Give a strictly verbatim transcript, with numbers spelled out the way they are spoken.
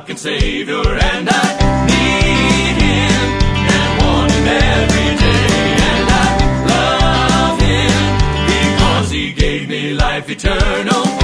and Savior, and I need Him and want Him every day, and I love Him because He gave me life eternal.